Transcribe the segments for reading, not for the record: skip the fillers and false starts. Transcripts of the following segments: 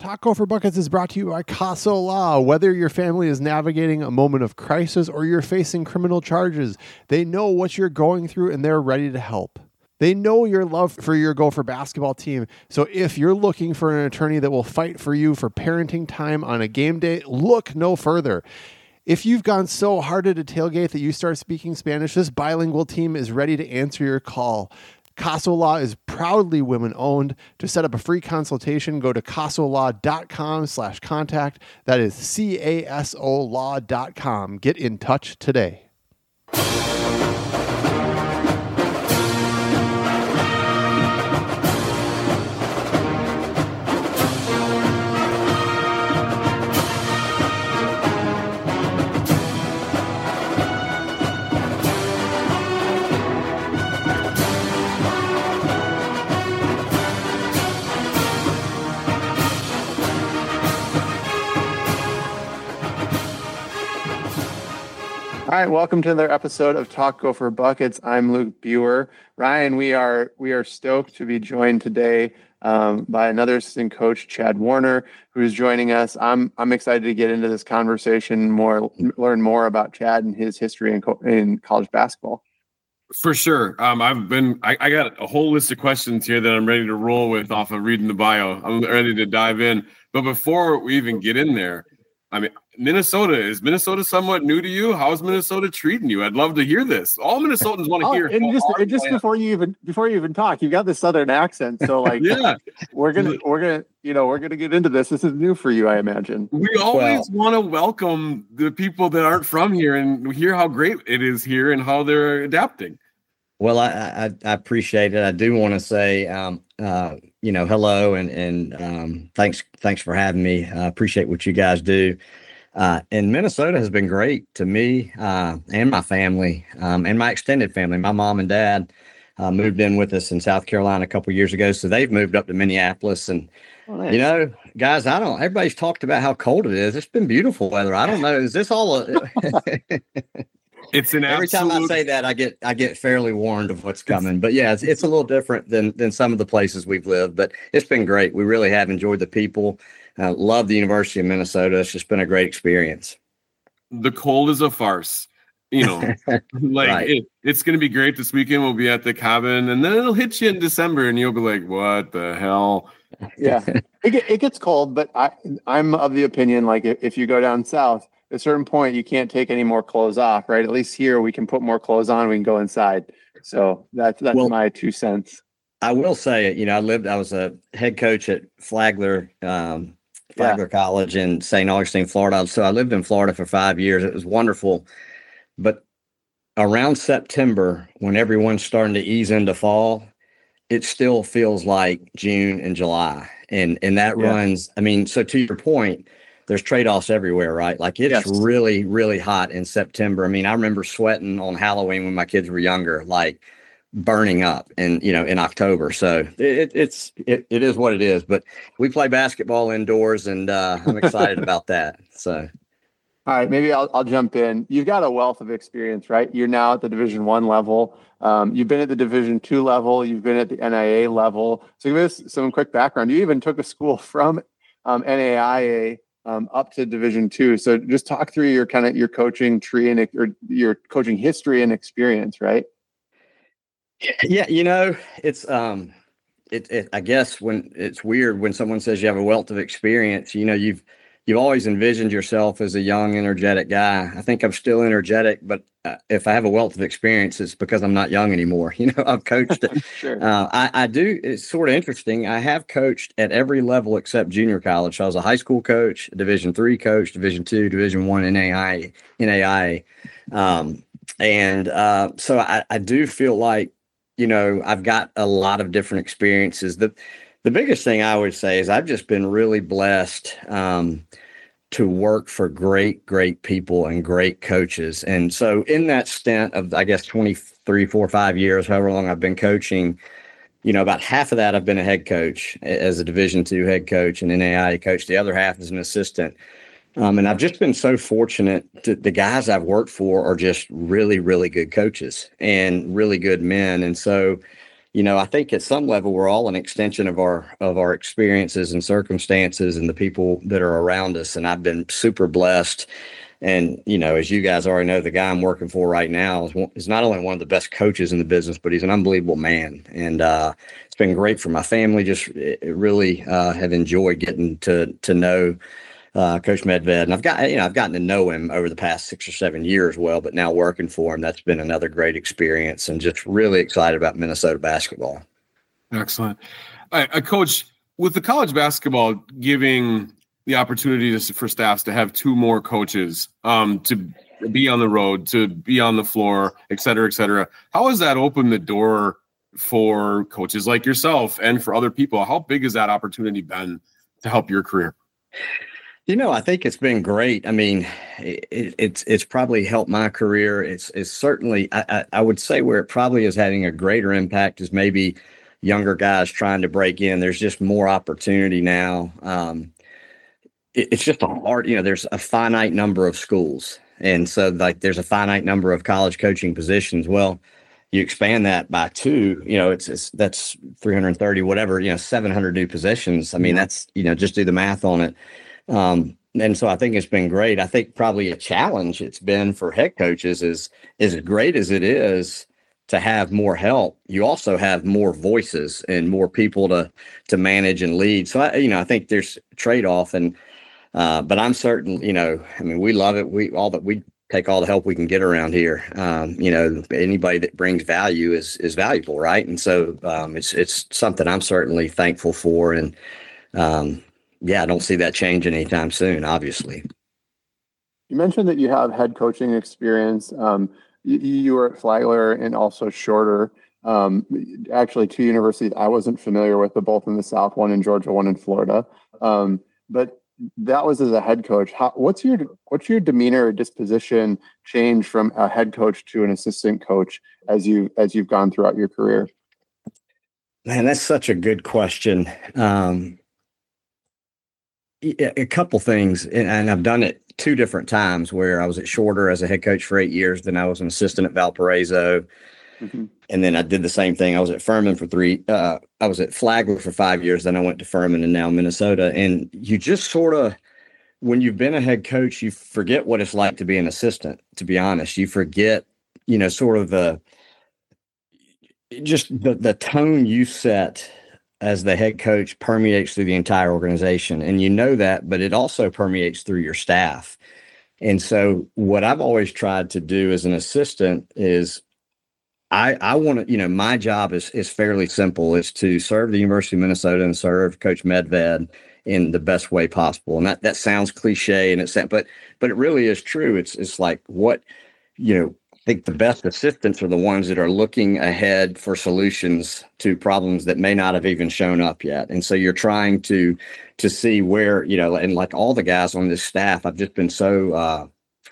Taco for Buckets is brought to you by Caso Law. Whether your family is navigating a moment of crisis or you're facing criminal charges, they know what you're going through and they're ready to help. They know your love for your Gopher basketball team. So if you're looking for an attorney that will fight for you for parenting time on a game day, look no further. If you've gone so hard at a tailgate that you start speaking Spanish, this bilingual team is ready to answer your call. Caso Law is proudly women-owned. To set up a free consultation, go to casolaw.com/contact. That is CASOlaw.com. Get in touch today. All right, welcome to another episode of Talk Gopher Buckets. I'm Luke Buer. Ryan, we are stoked to be joined today by another assistant coach, Chad Warner, who is joining us. I'm excited to get into this conversation learn more about Chad and his history in college basketball. For sure. I got a whole list of questions here that I'm ready to roll with off of reading the bio. I'm ready to dive in. But before we even get in there, I mean, is Minnesota somewhat new to you? How's Minnesota treating you? I'd love to hear this. All Minnesotans want to hear. And just before you even talk, you got the Southern accent. So yeah, we're gonna get into this. This is new for you, I imagine. We always want to welcome the people that aren't from here and hear how great it is here and how they're adapting. Well, I appreciate it. I do want to say, hello and thanks for having me. I appreciate what you guys do. And Minnesota has been great to me and my family and my extended family. My mom and dad moved in with us in South Carolina a couple of years ago, so they've moved up to Minneapolis. And nice. Guys, everybody's talked about how cold it is. It's been beautiful weather. I don't know. Is this all? It's an every time I say that, I get fairly warned of what's coming. But yeah, it's a little different than some of the places we've lived. But it's been great. We really have enjoyed the people. Love the University of Minnesota. It's just been a great experience. The cold is a farce. Right. It's going to be great this weekend. We'll be at the cabin, and then it'll hit you in December, and you'll be like, "What the hell?" Yeah, it gets cold, but I'm of the opinion if you go down south, at a certain point you can't take any more clothes off, right? At least here we can put more clothes on. We can go inside. So that's my 2 cents. I will say, I was a head coach at Flagler College in St. Augustine, Florida. So I lived in Florida for 5 years. It was wonderful. But around September, when everyone's starting to ease into fall, it still feels like June and July. And that runs, so to your point, there's trade-offs everywhere, right? Like it's really, really hot in September. I remember sweating on Halloween when my kids were younger, like burning up in October. So it is what it is, but we play basketball indoors and I'm excited about that. So. All right, maybe I'll jump in. You've got a wealth of experience, right? You're now at the Division I level. You've been at the Division II level. You've been at the NAIA level. So give us some quick background. You even took a school from NAIA up to Division II. So just talk through your coaching tree or your coaching history and experience, right? Yeah, it's I guess when it's weird when someone says you have a wealth of experience, you've always envisioned yourself as a young, energetic guy. I think I'm still energetic, but if I have a wealth of experience, it's because I'm not young anymore. I've coached. Sure. I do. It's sort of interesting. I have coached at every level except junior college. So I was a high school coach, a Division III coach, Division II, Division I, NAIA. So I do feel like, I've got a lot of different experiences. The biggest thing I would say is I've just been really blessed to work for great people and great coaches. And so in that stint of, I guess, 23, 4, 5 years, however long I've been coaching, about half of that I've been a head coach as a Division II head coach and NAIA coach. The other half is an assistant. And I've just been so fortunate the guys I've worked for are just really, really good coaches and really good men. And so I think at some level we're all an extension of our experiences and circumstances and the people that are around us. And I've been super blessed. And, as you guys already know, the guy I'm working for right now is not only one of the best coaches in the business, but he's an unbelievable man. And it's been great for my family. Just really have enjoyed getting to know Coach Medved. And I've gotten to know him over the past 6 or 7 years well, but now working for him, that's been another great experience, and just really excited about Minnesota basketball. Excellent. Coach, with the college basketball giving the opportunity for staffs to have 2 more coaches to be on the road, to be on the floor, et cetera, how has that opened the door for coaches like yourself and for other people? How big has that opportunity been to help your career? I think it's been great. I mean, it's probably helped my career. It's certainly, I would say where it probably is having a greater impact is maybe younger guys trying to break in. There's just more opportunity now. It's just a hard, there's a finite number of schools. And so there's a finite number of college coaching positions. Well, you expand that by 2, that's 330, whatever, 700 new positions. I mean, that's, just do the math on it. And so I think it's been great. I think probably a challenge it's been for head coaches is as great as it is to have more help, you also have more voices and more people to manage and lead. So I think there's a trade-off, but I'm certain, we love it. We take all the help we can get around here. Anybody that brings value is valuable. Right. And so, it's something I'm certainly thankful for. And, I don't see that change anytime soon, obviously. You mentioned that you have head coaching experience. You were at Flagler and also Shorter. Actually, 2 universities I wasn't familiar with, but both in the South, one in Georgia, one in Florida. But that was as a head coach. What's your demeanor or disposition change from a head coach to an assistant coach as you've gone throughout your career? Man, that's such a good question. A couple things, and I've done it 2 different times where I was at Shorter as a head coach for 8 years. Then I was an assistant at Valparaiso. Mm-hmm. And then I did the same thing. I was at Furman for 3. I was at Flagler for 5 years. Then I went to Furman and now Minnesota. And you just sort of, when you've been a head coach, you forget what it's like to be an assistant, to be honest. You forget, sort of the tone you set as the head coach permeates through the entire organization. And that, but it also permeates through your staff. And so what I've always tried to do as an assistant is I want to, my job is fairly simple. It's to serve the University of Minnesota and serve Coach Medved in the best way possible. And that sounds cliche but it really is true. It's like what, I think the best assistants are the ones that are looking ahead for solutions to problems that may not have even shown up yet. And so you're trying to see where, and like all the guys on this staff, I've just been so,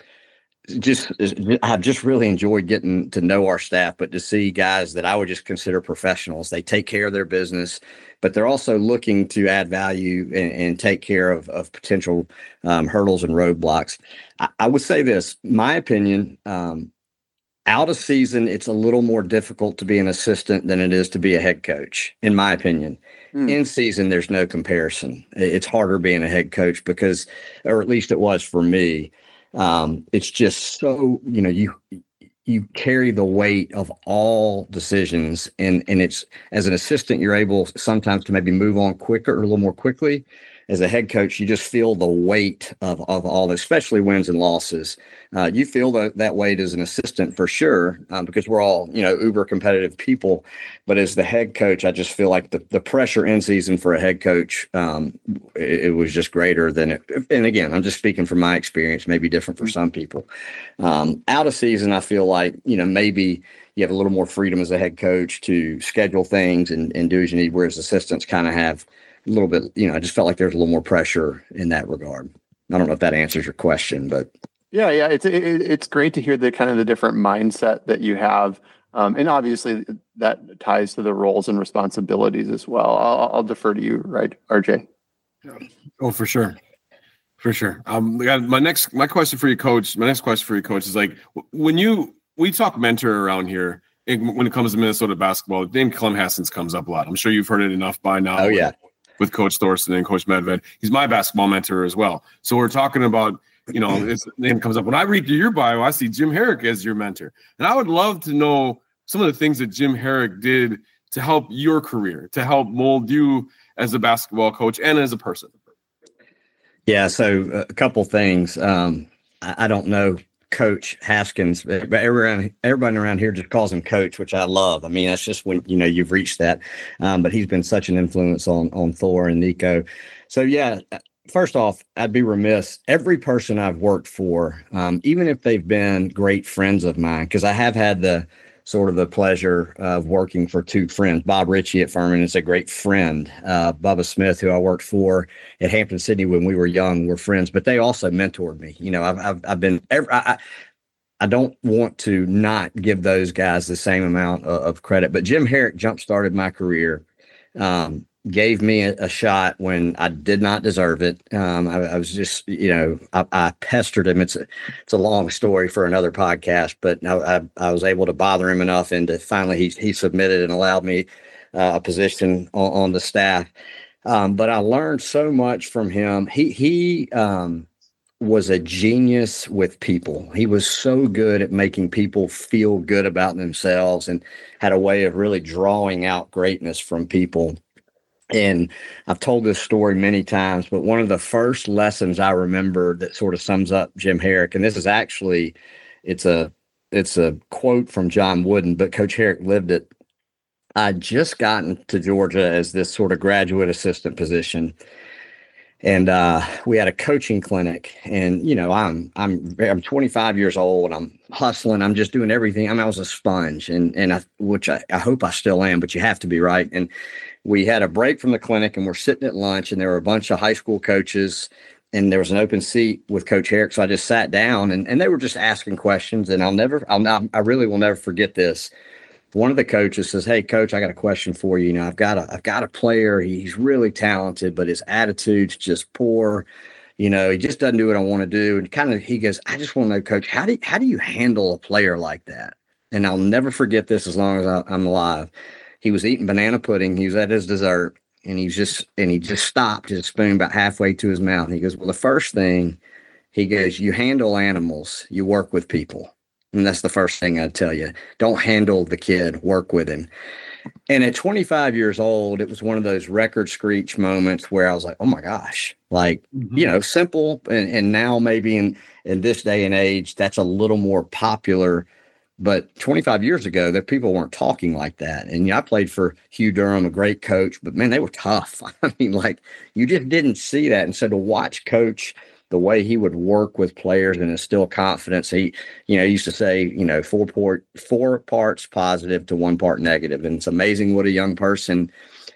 I've just really enjoyed getting to know our staff, but to see guys that I would just consider professionals. They take care of their business, but they're also looking to add value and take care of potential hurdles and roadblocks. I would say this, my opinion, out of season, it's a little more difficult to be an assistant than it is to be a head coach, in my opinion. In season, there's no comparison. It's harder being a head coach because, or at least it was for me. It's just so, you carry the weight of all decisions, and it's, as an assistant, you're able sometimes to maybe move on quicker or a little more quickly. As a head coach, you just feel the weight of all, especially wins and losses. You feel that weight as an assistant for sure, because we're all, uber competitive people. But as the head coach, I just feel like the pressure in season for a head coach, it was just greater than it. And again, I'm just speaking from my experience, maybe different for some people. Out of season, I feel like, maybe you have a little more freedom as a head coach to schedule things and do as you need, whereas assistants kind of have a little bit, I just felt like there's a little more pressure in that regard. I don't know if that answers your question, but. Yeah. It's great to hear the kind of the different mindset that you have. And obviously that ties to the roles and responsibilities as well. I'll defer to you, right, RJ? Oh, for sure. For sure. My next question for you, Coach, is like, we talk mentor around here. when it comes to Minnesota basketball, the name Clem Hassens comes up a lot. I'm sure you've heard it enough by now. Oh, yeah. With Coach Thorson and Coach Medved. He's my basketball mentor as well. So we're talking about, his name comes up. When I read through your bio, I see Jim Herrick as your mentor. And I would love to know some of the things that Jim Herrick did to help your career, to help mold you as a basketball coach and as a person. Yeah, so a couple things. I don't know Coach Haskins, but everybody around here just calls him Coach, which I love. I mean, that's just when you've reached that. But he's been such an influence on Thor and Nico. So yeah, first off, I'd be remiss. Every person I've worked for, even if they've been great friends of mine, because I have had the pleasure of working for two friends. Bob Ritchie at Furman is a great friend. Bubba Smith, who I worked for at Hampton-Sydney when we were young, were friends, but they also mentored me. I've been, I don't want to not give those guys the same amount of credit, but Jim Herrick jump-started my career, gave me a shot when I did not deserve it. I was just, I pestered him. It's a long story for another podcast, but I was able to bother him enough, and finally he submitted and allowed me a position on the staff. But I learned so much from him. He was a genius with people. He was so good at making people feel good about themselves and had a way of really drawing out greatness from people. And I've told this story many times, but one of the first lessons I remember that sort of sums up Jim Herrick, and this is actually, it's a quote from John Wooden, but Coach Herrick lived it. I'd just gotten to Georgia as this sort of graduate assistant position. And we had a coaching clinic, and I'm 25 years old. I'm hustling. I'm just doing everything. I was a sponge, which I hope I still am. But you have to be, right. And we had a break from the clinic, and we're sitting at lunch, and there were a bunch of high school coaches, and there was an open seat with Coach Herrick. So I just sat down, and they were just asking questions. And I really will never forget this. One of the coaches says, "Hey, Coach, I got a question for you. I've got a player. He's really talented, but his attitude's just poor. He just doesn't do what I want to do." And he goes, "I just want to know, Coach, how do you handle a player like that?" And I'll never forget this as long as I'm alive. He was eating banana pudding. He was at his dessert, and he just stopped his spoon about halfway to his mouth. And he goes, "Well, the first thing," he goes, "you handle animals, you work with people." And that's the first thing I'd tell you. Don't handle the kid, work with him. And at 25 years old, it was one of those record screech moments where I was like, oh my gosh, simple. And now maybe in this day and age, that's a little more popular. But 25 years ago, that people weren't talking like that. And I played for Hugh Durham, a great coach, but man, they were tough. You just didn't see that. And so to watch Coach, the way he would work with players and instill confidence. He, used to say, 4 parts positive to 1 part negative. And it's amazing what a young person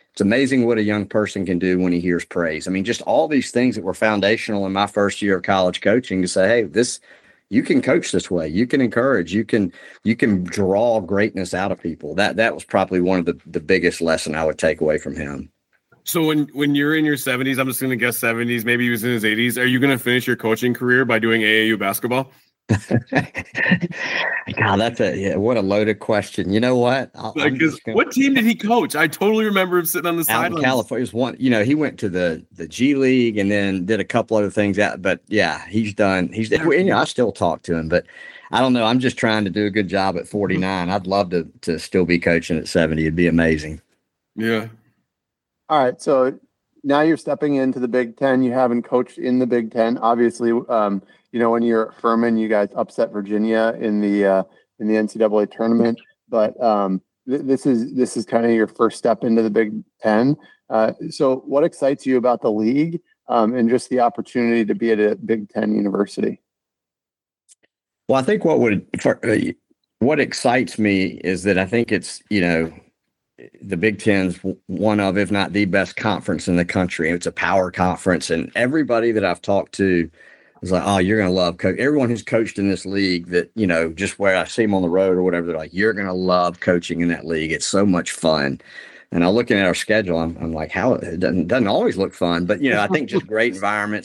can do when he hears praise. I mean, just all these things that were foundational in my first year of college coaching to say, hey, you can coach this way. You can encourage, you can draw greatness out of people. That was probably one of the biggest lesson I would take away from him. So when you're in your 70s, I'm just going to guess 70s, maybe he was in his 80s. Are you going to finish your coaching career by doing AAU basketball? God, what a loaded question. You know what? What team did he coach? I totally remember him sitting on the sidelines. Out in California, was one. He went to the G League and then did a couple other things out. But yeah, he's done. I still talk to him, but I don't know. I'm just trying to do a good job at 49. I'd love to still be coaching at 70. It'd be amazing. Yeah. All right, so now you're stepping into the Big Ten. You haven't coached in the Big Ten, obviously. When you're at Furman, you guys upset Virginia in the NCAA tournament. But this is kind of your first step into the Big Ten. So, what excites you about the league and just the opportunity to be at a Big Ten university? Well, I think what excites me is that I think it's the Big Ten's one of, if not the best conference in the country. It's a power conference, and everybody that I've talked to is like, oh, you're going to love coach. Everyone who's coached in this league that, just where I see them on the road or whatever, they're like, you're going to love coaching in that league. It's so much fun. And I'm looking at our schedule. I'm like, how it doesn't always look fun, but I think just great environments.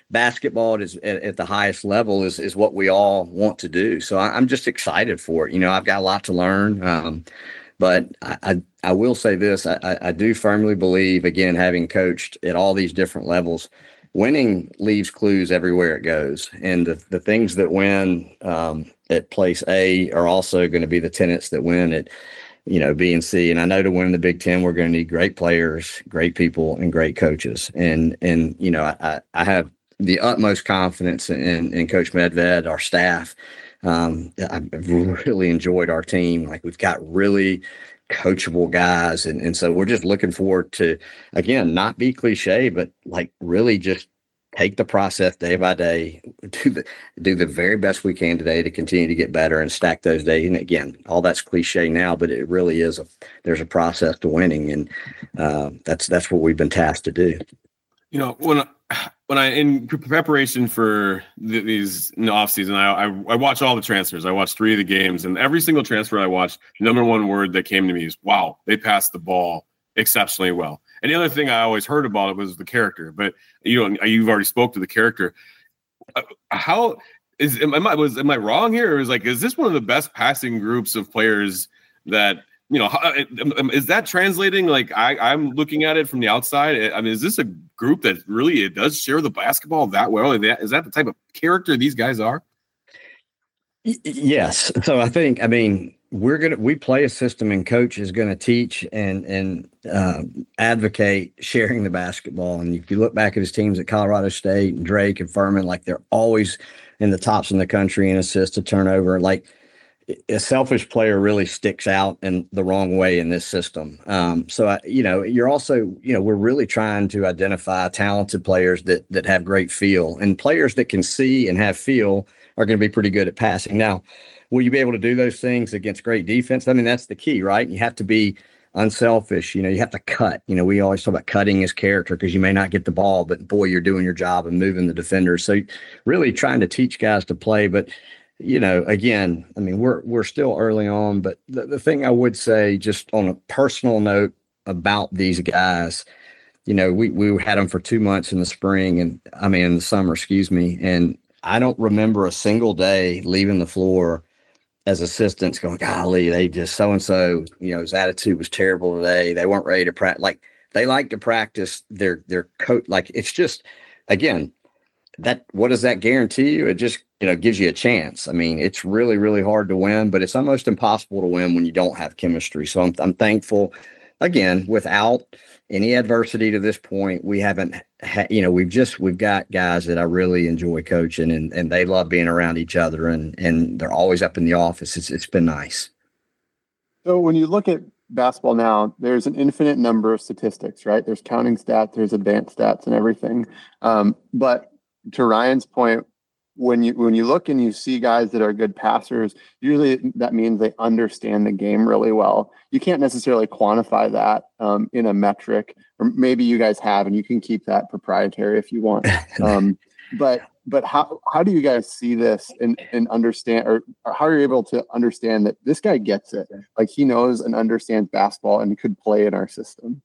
basketball at the highest level is what we all want to do. So I'm just excited for it. I've got a lot to learn. But I will say this, I do firmly believe, again, having coached at all these different levels, winning leaves clues everywhere it goes. And the things that win at place A are also going to be the tenets that win at, B and C. And I know to win the Big Ten, we're going to need great players, great people, and great coaches. And I have the utmost confidence in Coach Medved, our staff. I've really enjoyed our team. Like, we've got really coachable guys. And so we're just looking forward to, again, not be cliche, but like really just take the process day by day, do the very best we can today to continue to get better and stack those days. And again, all that's cliche now, but it really is there's a process to winning. And that's what we've been tasked to do. When I in preparation for these in the offseason, I watch all the transfers. I watched 3 of the games, and every single transfer I watched, the number one word that came to me is, wow, they passed the ball exceptionally well. And the other thing I always heard about it was the character. But you've already spoke to the character. Am I wrong here? Or is this one of the best passing groups of players that? Is that translating? Like, I'm looking at it from the outside. I mean, is this a group that really it does share the basketball that well? Is that the type of character these guys are? Yes. So we play a system, and coach is going to teach and advocate sharing the basketball. And if you look back at his teams at Colorado State and Drake and Furman, like, they're always in the tops in the country in assists to turnover. Like, a selfish player really sticks out in the wrong way in this system. You're also, we're really trying to identify talented players that have great feel, and players that can see and have feel are going to be pretty good at passing. Now, will you be able to do those things against great defense? I mean, that's the key, right? You have to be unselfish. You have to cut. We always talk about cutting his character, because you may not get the ball, but boy, you're doing your job and moving the defenders. So really trying to teach guys to play. But again, I mean, we're still early on, but the thing I would say, just on a personal note about these guys, we had them for 2 months in the summer, and I don't remember a single day leaving the floor as assistants going, golly, they just so-and-so, his attitude was terrible today. They weren't ready to practice. Like, they like to practice their coach. Like, it's just, again, what does that guarantee you? It just, gives you a chance. I mean, it's really, really hard to win, but it's almost impossible to win when you don't have chemistry. So I'm thankful. Again, without any adversity to this point, we haven't we've got guys that I really enjoy coaching, and they love being around each other, and they're always up in the office. It's been nice. So when you look at basketball now, there's an infinite number of statistics, right? There's counting stats, there's advanced stats, and everything. But to Ryan's point, when you look and you see guys that are good passers, usually that means they understand the game really well. You can't necessarily quantify that in a metric, or maybe you guys have, and you can keep that proprietary if you want. But how do you guys see this and understand, or how are you able to understand that this guy gets it? Like, he knows and understands basketball and could play in our system.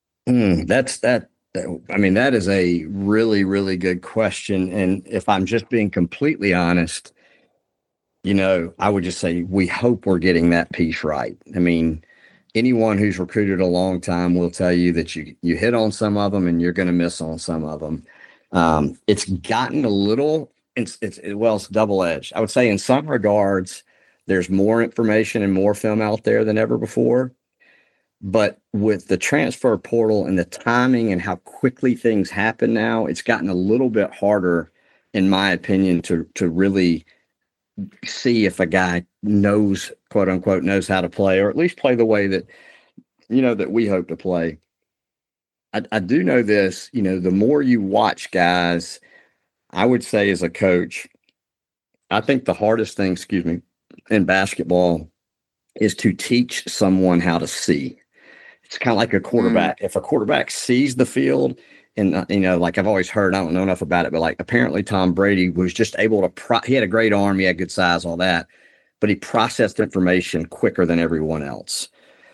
That is a really, really good question. And if I'm just being completely honest, I would just say we hope we're getting that piece right. I mean, anyone who's recruited a long time will tell you that you hit on some of them and you're going to miss on some of them. It's gotten a little, it's double-edged. I would say in some regards, there's more information and more film out there than ever before. But with the transfer portal and the timing and how quickly things happen now, it's gotten a little bit harder, in my opinion, to really see if a guy knows, quote unquote, knows how to play, or at least play the way that, that we hope to play. I do know this, the more you watch guys, I would say as a coach, I think the hardest thing, in basketball is to teach someone how to see. It's kind of like a quarterback. If a quarterback sees the field, and like I've always heard, I don't know enough about it, but like apparently Tom Brady was just able to, he had a great arm, he had good size, all that, but he processed information quicker than everyone else.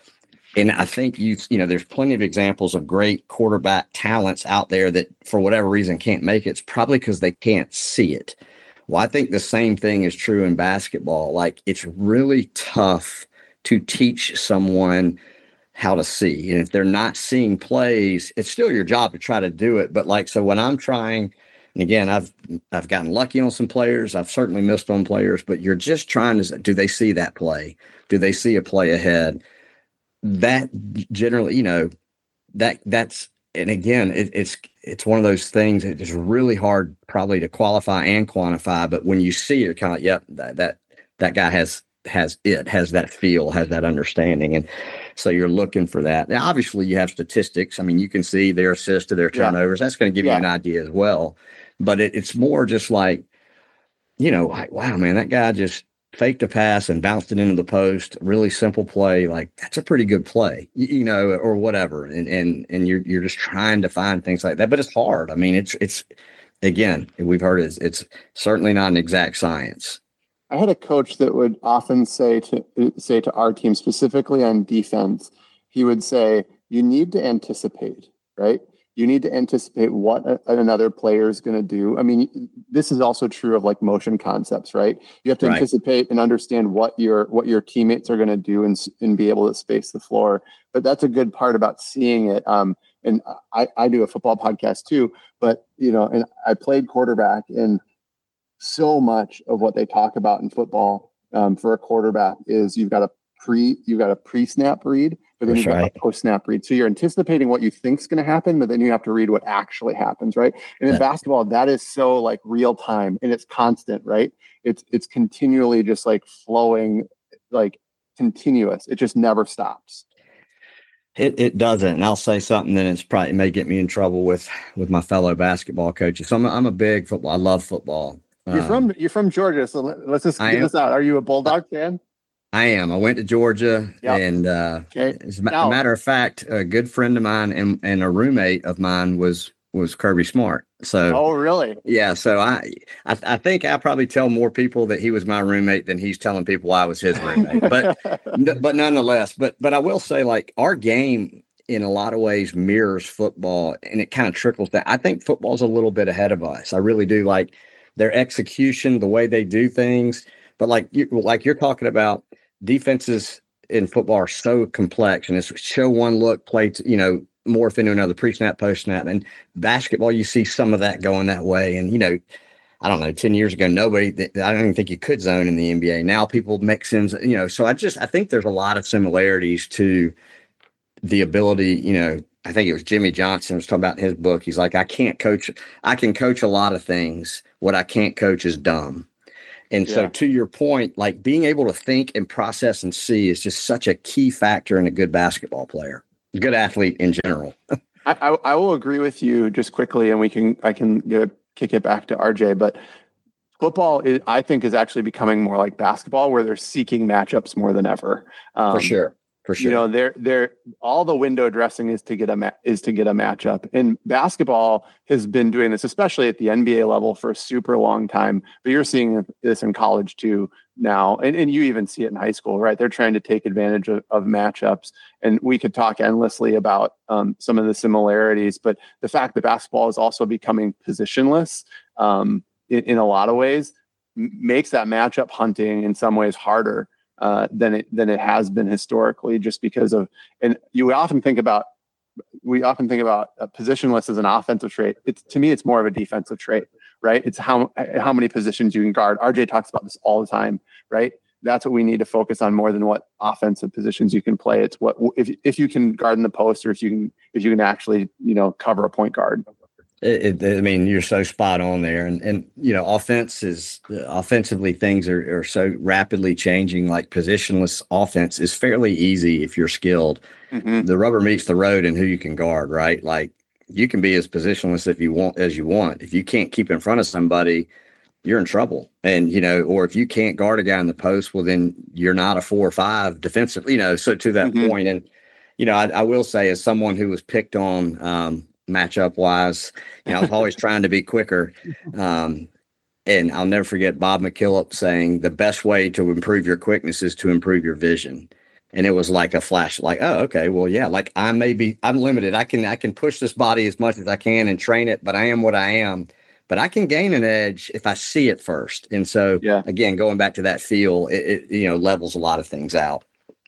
And I think there's plenty of examples of great quarterback talents out there that for whatever reason can't make it. It's probably because they can't see it. Well, I think the same thing is true in basketball. Like, it's really tough to teach someone how to see. And if they're not seeing plays, it's still your job to try to do it. But like, so when I'm trying, and again, I've gotten lucky on some players. I've certainly missed on players, but you're just trying to, do they see that play? Do they see a play ahead? That generally, that's, and again, it's one of those things that is really hard probably to qualify and quantify. But when you see it, kind of, yep, that guy has that feel, has that understanding. And so you're looking for that. Now, obviously you have statistics. I mean, you can see their assists to their turnovers. That's going to give you an idea as well. But it's more just like, like, wow, man, that guy just faked a pass and bounced it into the post. Really simple play. Like, that's a pretty good play, or whatever. And you're just trying to find things like that, but it's hard. I mean, it's again, we've heard it's certainly not an exact science. I had a coach that would often say to our team, specifically on defense, he would say, you need to anticipate, right? You need to anticipate what another player is going to do. I mean, this is also true of like motion concepts, right? You have to anticipate and understand what your teammates are going to do and be able to space the floor. But that's a good part about seeing it. And I do a football podcast too, but and I played quarterback, and so much of what they talk about in football for a quarterback is you've got a pre-snap read, but then you've got a post-snap read. So you're anticipating what you think is going to happen, but then you have to read what actually happens, right? And in basketball, that is so like real time, and it's constant, right? It's continually just like flowing, like continuous. It just never stops. It doesn't. And I'll say something that it may get me in trouble with my fellow basketball coaches. So I'm a big football. I love football. You're from Georgia, so let's just get this out. Are you a Bulldog fan? I am. I went to Georgia, and as a matter of fact, a good friend of mine and a roommate of mine was Kirby Smart. So, oh, really? Yeah. So I think I probably tell more people that he was my roommate than he's telling people I was his roommate. But nonetheless, but I will say, like, our game in a lot of ways mirrors football, and it kind of trickles down. I think football's a little bit ahead of us. I really do. Like their execution, the way they do things. But like you're talking about, defenses in football are so complex, and it's show one look, play, morph into another, pre-snap, post-snap. And basketball, you see some of that going that way. And, I don't know, 10 years ago, I don't even think you could zone in the NBA. Now people mix in, so I think there's a lot of similarities to the ability, I think it was Jimmy Johnson was talking about in his book. He's like, I can coach a lot of things. What I can't coach is dumb. And so to your point, like being able to think and process and see is just such a key factor in a good basketball player, a good athlete in general. I will agree with you just quickly, and I can kick it back to RJ, but football I think is actually becoming more like basketball, where they're seeking matchups more than ever. For sure. They're all the window dressing is to get a matchup. And basketball has been doing this, especially at the NBA level, for a super long time. But you're seeing this in college too now, and you even see it in high school, right? They're trying to take advantage of matchups, and we could talk endlessly about some of the similarities. But the fact that basketball is also becoming positionless in a lot of ways makes that matchup hunting in some ways harder than it has been historically, just because of, and we often think about positionless as an offensive trait. To me, it's more of a defensive trait, right? It's how many positions you can guard. RJ talks about this all the time, right? That's what we need to focus on more than what offensive positions you can play. It's what if you can guard in the post, or if you can actually cover a point guard. I mean, you're so spot on there. And offensively, things are so rapidly changing. Like positionless offense is fairly easy if you're skilled. Mm-hmm. The rubber meets the road and who you can guard, right? Like you can be as positionless as you want. If you can't keep in front of somebody, you're in trouble. And, or if you can't guard a guy in the post, well, then you're not a 4 or 5 defensive, so to that mm-hmm. point. And, I will say, as someone who was picked on, matchup wise, I was always trying to be quicker. And I'll never forget Bob McKillop saying the best way to improve your quickness is to improve your vision. And it was like a flash, like, oh, okay, well, yeah, like I'm limited. I can push this body as much as I can and train it, but I am what I am. But I can gain an edge if I see it first. And so, again, going back to that feel, it levels a lot of things out.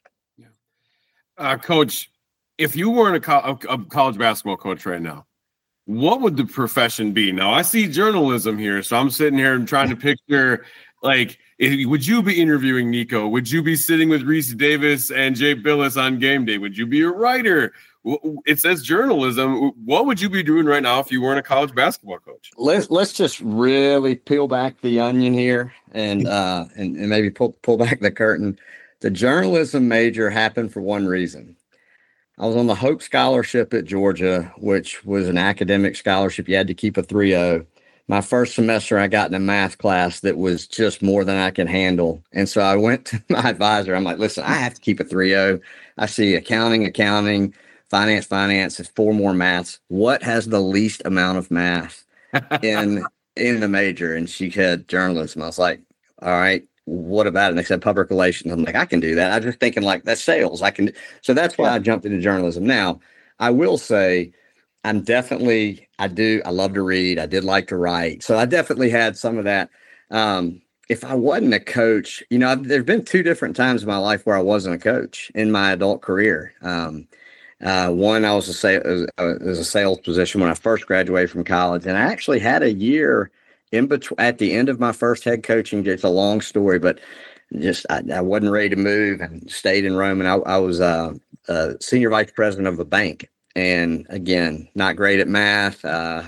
Yeah. Coach, if you weren't a college basketball coach right now, what would the profession be? Now, I see journalism here, so I'm sitting here and trying to picture, like, would you be interviewing Nico? Would you be sitting with Reese Davis and Jay Billis on game day? Would you be a writer? It says journalism. What would you be doing right now if you weren't a college basketball coach? Let's just really peel back the onion here and maybe pull back the curtain. The journalism major happened for one reason. I was on the Hope Scholarship at Georgia, which was an academic scholarship. You had to keep a 3.0. My first semester, I got in a math class that was just more than I could handle. And so I went to my advisor. I'm like, listen, I have to keep a 3.0. I see accounting, finance, it's 4 more maths. What has the least amount of math in the major? And she had journalism. I was like, all right, what about it? And they said public relations. I'm like, I can do that. I was just thinking like that's sales. So that's why I jumped into journalism. Now, I will say I love to read. I did like to write. So I definitely had some of that. If I wasn't a coach, there've been 2 different times in my life where I wasn't a coach in my adult career. One, I was a sales position when I first graduated from college, and I actually had a year in between at the end of my first head coaching. It's a long story, but just I wasn't ready to move and stayed in Rome, and I was a senior vice president of a bank. And again, not great at math. I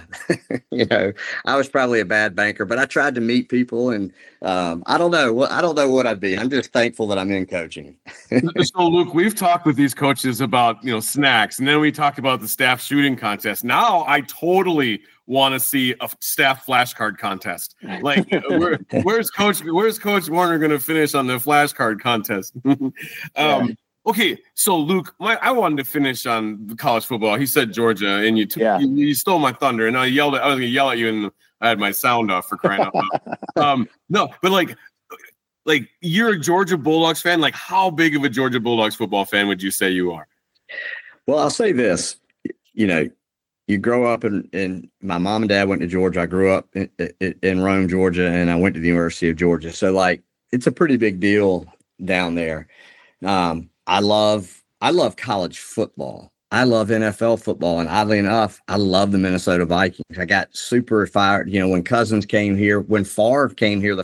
was probably a bad banker, but I tried to meet people, and I don't know what I'd be. I'm just thankful that I'm in coaching. So, Luke, we've talked with these coaches about snacks, and then we talked about the staff shooting contest. Now, I totally want to see a staff flashcard contest. Like, where's Coach Warner going to finish on the flashcard contest? Okay, so Luke, I wanted to finish on the college football. He said Georgia, and you stole my thunder, and I was going to yell at you, and I had my sound off for crying out loud. No, but like you're a Georgia Bulldogs fan. Like, how big of a Georgia Bulldogs football fan would you say you are? Well, I'll say this. You grow up and my mom and dad went to Georgia. I grew up in Rome, Georgia, and I went to the University of Georgia. So, like, it's a pretty big deal down there. I love college football. I love NFL football. And oddly enough, I love the Minnesota Vikings. I got super fired, when Cousins came here, when Favre came here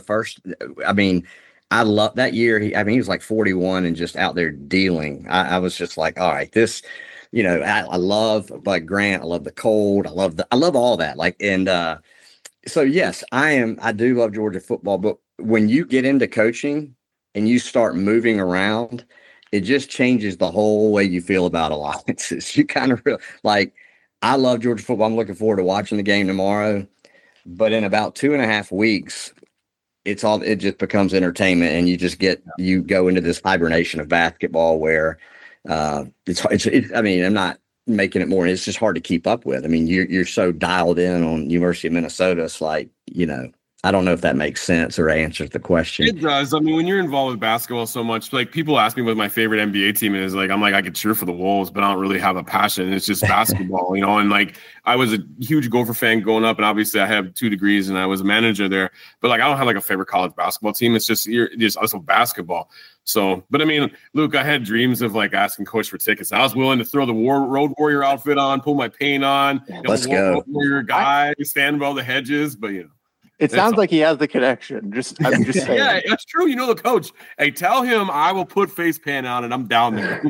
I love that year. He was like 41 and just out there dealing. I was just like, all right, this, I love Bud Grant. I love the cold. I love all that. So yes, I do love Georgia football, but when you get into coaching and you start moving around, it just changes the whole way you feel about alliances. You kind of I love Georgia football. I'm looking forward to watching the game tomorrow, but in about 2.5 weeks, it just becomes entertainment, and you go into this hibernation of basketball where I'm not making it more. It's just hard to keep up with. I mean, you're so dialed in on University of Minnesota. It's like, I don't know if that makes sense or answers the question. It does. I mean, when you're involved with basketball so much, like people ask me what my favorite NBA team is. Like, I'm like, I could cheer for the Wolves, but I don't really have a passion. It's just basketball, And like, I was a huge Gopher fan growing up, and obviously I have 2 degrees and I was a manager there. But like, I don't have like a favorite college basketball team. It's just also basketball. So, but I mean, Luke, I had dreams of like asking Coach for tickets. I was willing to throw the Road Warrior outfit on, pull my paint on, let's go, Road Warrior guy, stand by all the hedges, but It sounds like he has the connection. I'm just saying. Yeah, that's true. The coach. Hey, tell him I will put face paint on and I'm down there.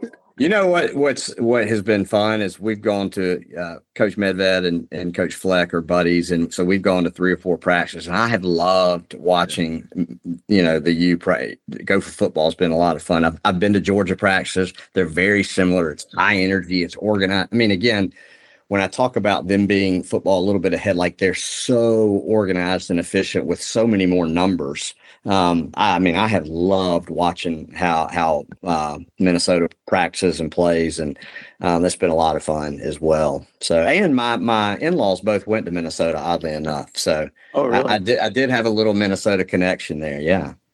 What has been fun is we've gone to Coach Medved and Coach Fleck are buddies, and so we've gone to 3 or 4 practices, and I have loved watching the U go for football. Has been a lot of fun. I've been to Georgia practices. They're very similar. It's high energy. It's organized. I mean, again, when I talk about them being football a little bit ahead, like they're so organized and efficient with so many more numbers. I have loved watching how Minnesota practices and plays, and that's been a lot of fun as well. So, and my in-laws both went to Minnesota, oddly enough. So, oh, really? I did have a little Minnesota connection there. Yeah.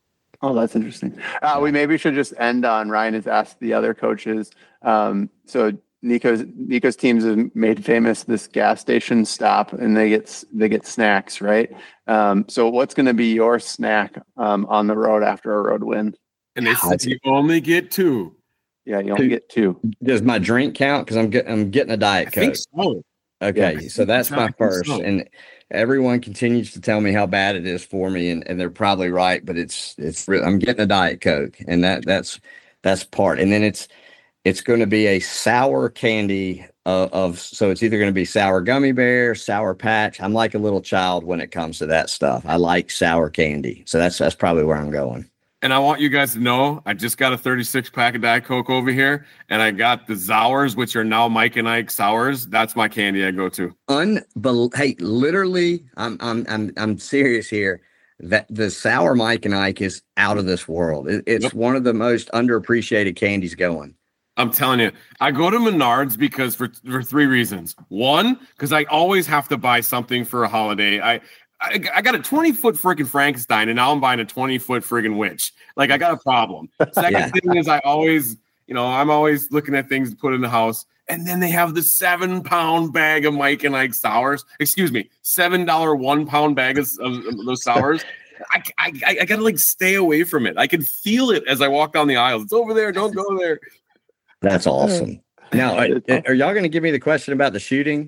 Oh, that's interesting. We maybe should just end on Ryan has asked the other coaches. So Nico's teams have made famous this gas station stop, and they get snacks, right? So what's going to be your snack on the road after a road win? And they said you only get 2. Yeah, you only get 2. Does my drink count? Because I'm getting a Diet Coke. I think so. Okay, Yeah. so that's my first, and everyone continues to tell me how bad it is for me, and they're probably right, but it's I'm getting a Diet Coke, and that's part, and then it's going to be a sour candy so it's either going to be sour gummy bear, sour patch. I'm like a little child when it comes to that stuff. I like sour candy, so that's probably where I'm going. And I want you guys to know, I just got a 36 pack of Diet Coke over here, and I got the Sours, which are now Mike and Ike Sours. That's my candy I go to. Hey, literally, I'm serious here. That the Sour Mike and Ike is out of this world. It's one of the most underappreciated candies going. I'm telling you, I go to Menards because for 3 reasons. 1, because I always have to buy something for a holiday. I got a 20-foot freaking Frankenstein, and now I'm buying a 20-foot friggin' witch. Like, I got a problem. Second thing is I'm always looking at things to put in the house. And then they have the 7-pound bag of Mike and Ike Sours. Excuse me, $7 1-pound bag of those Sours. I got to, like, stay away from it. I can feel it as I walk down the aisles. It's over there. Don't go there. That's awesome. Now, are y'all going to give me the question about the shooting?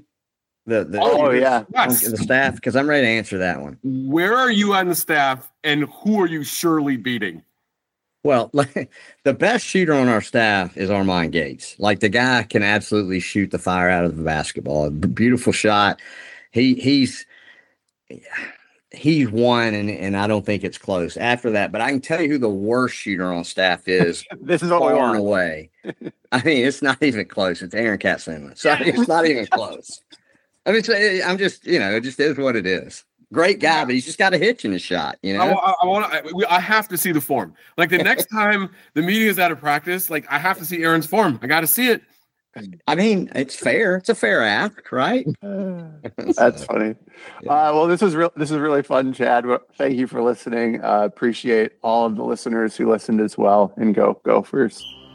The staff, because I'm ready to answer that one. Where are you on the staff, and who are you surely beating? Well, the best shooter on our staff is Armand Gates. Like, the guy can absolutely shoot the fire out of the basketball. Beautiful shot. He's won, and I don't think it's close after that. But I can tell you who the worst shooter on staff is. This is what we want. Away. I mean, it's not even close. It's Aaron Katsuma. So it's not even close. I mean, I'm just, it just is what it is. Great guy, but he's just got a hitch in his shot. I have to see the form. Like, the next time the media is out of practice, like, I have to see Aaron's form. I got to see it. I mean, it's fair. It's a fair ask, right? That's funny. Yeah. Well, this is really fun, Chad. Thank you for listening. Appreciate all of the listeners who listened as well. And go Gophers.